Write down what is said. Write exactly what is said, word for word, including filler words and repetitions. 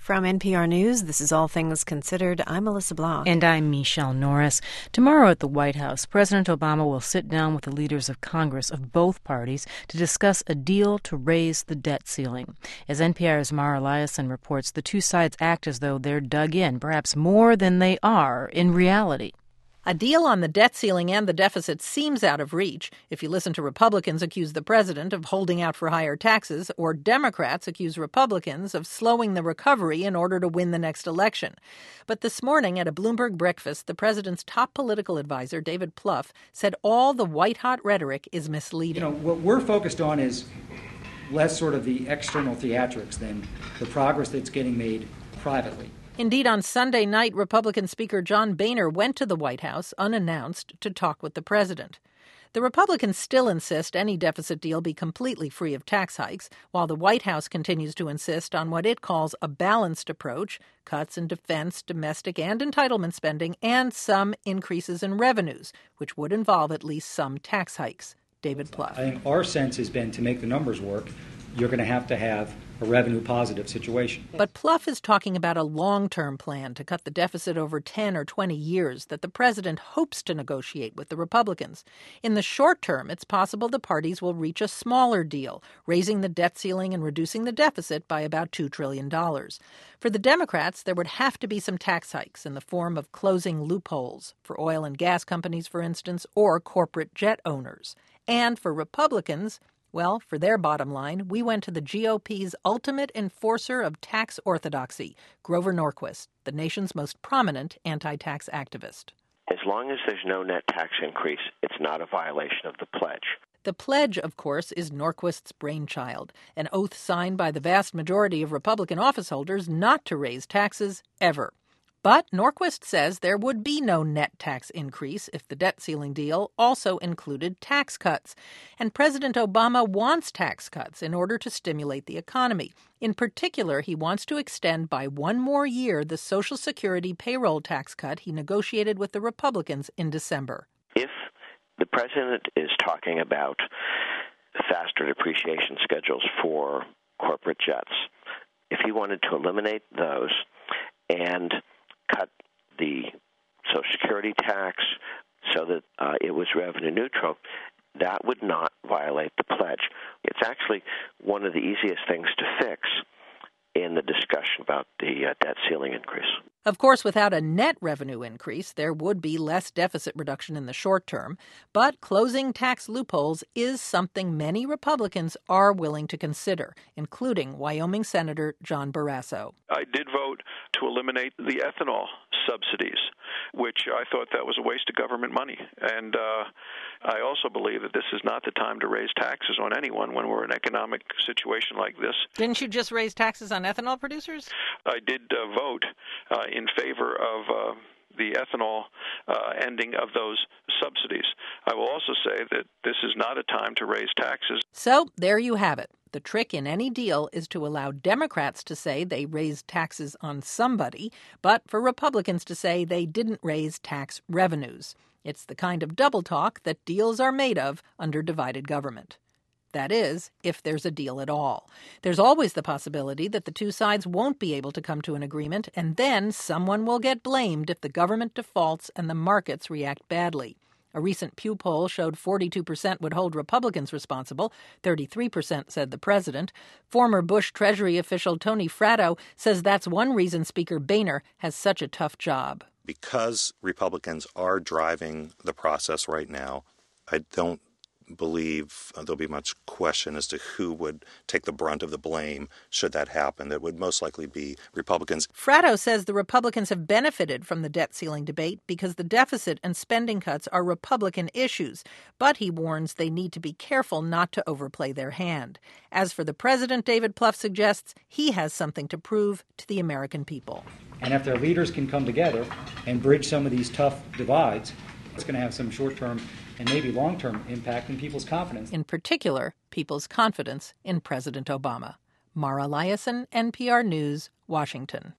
From N P R News, this is All Things Considered. I'm Melissa Block. And I'm Michelle Norris. Tomorrow at the White House, President Obama will sit down with the leaders of Congress of both parties to discuss a deal to raise the debt ceiling. As N P R's Mara Liasson reports, the two sides act as though they're dug in, perhaps more than they are in reality. A deal on the debt ceiling and the deficit seems out of reach if you listen to Republicans accuse the president of holding out for higher taxes, or Democrats accuse Republicans of slowing the recovery in order to win the next election. But this morning at a Bloomberg breakfast, the president's top political advisor, David Plouffe, said all the white-hot rhetoric is misleading. You know, what we're focused on is less sort of the external theatrics than the progress that's getting made privately. Indeed, on Sunday night, Republican Speaker John Boehner went to the White House unannounced to talk with the president. The Republicans still insist any deficit deal be completely free of tax hikes, while the White House continues to insist on what it calls a balanced approach, cuts in defense, domestic, and entitlement spending, and some increases in revenues, which would involve at least some tax hikes. David Plouffe. I think our sense has been to make the numbers work, you're going to have to have a revenue-positive situation. But Plouffe is talking about a long-term plan to cut the deficit over ten or twenty years that the president hopes to negotiate with the Republicans. In the short term, it's possible the parties will reach a smaller deal, raising the debt ceiling and reducing the deficit by about two trillion dollars. For the Democrats, there would have to be some tax hikes in the form of closing loopholes for oil and gas companies, for instance, or corporate jet owners. And for Republicans, well, for their bottom line, we went to the G O P's ultimate enforcer of tax orthodoxy, Grover Norquist, the nation's most prominent anti-tax activist. As long as there's no net tax increase, it's not a violation of the pledge. The pledge, of course, is Norquist's brainchild, an oath signed by the vast majority of Republican officeholders not to raise taxes ever. But Norquist says there would be no net tax increase if the debt ceiling deal also included tax cuts. And President Obama wants tax cuts in order to stimulate the economy. In particular, he wants to extend by one more year the Social Security payroll tax cut he negotiated with the Republicans in December. If the president is talking about faster depreciation schedules for corporate jets, if he wanted to eliminate those and cut the Social Security tax so that uh, it was revenue neutral, that would not violate the pledge. It's actually one of the easiest things to fix in the discussion about the uh, debt ceiling increase. Of course, without a net revenue increase, there would be less deficit reduction in the short term. But closing tax loopholes is something many Republicans are willing to consider, including Wyoming Senator John Barrasso. I did vote to eliminate the ethanol subsidies, which I thought that was a waste of government money. And uh, I also believe that this is not the time to raise taxes on anyone when we're in an economic situation like this. Didn't you just raise taxes on ethanol producers? I did uh, vote uh, in favor of uh, the ethanol uh, ending of those subsidies. I will also say that this is not a time to raise taxes. So there you have it. The trick in any deal is to allow Democrats to say they raised taxes on somebody, but for Republicans to say they didn't raise tax revenues. It's the kind of double talk that deals are made of under divided government. That is, if there's a deal at all. There's always the possibility that the two sides won't be able to come to an agreement, and then someone will get blamed if the government defaults and the markets react badly. A recent Pew poll showed forty-two percent would hold Republicans responsible, thirty-three percent said the president. Former Bush Treasury official Tony Fratto says that's one reason Speaker Boehner has such a tough job. Because Republicans are driving the process right now, I don't believe there'll be much question as to who would take the brunt of the blame should that happen. That would most likely be Republicans. Fratto says the Republicans have benefited from the debt ceiling debate because the deficit and spending cuts are Republican issues. But he warns they need to be careful not to overplay their hand. As for the president, David Plouffe suggests he has something to prove to the American people. And if their leaders can come together and bridge some of these tough divides, it's going to have some short-term and maybe long-term impact in people's confidence. In particular, people's confidence in President Obama. Mara Liasson, N P R News, Washington.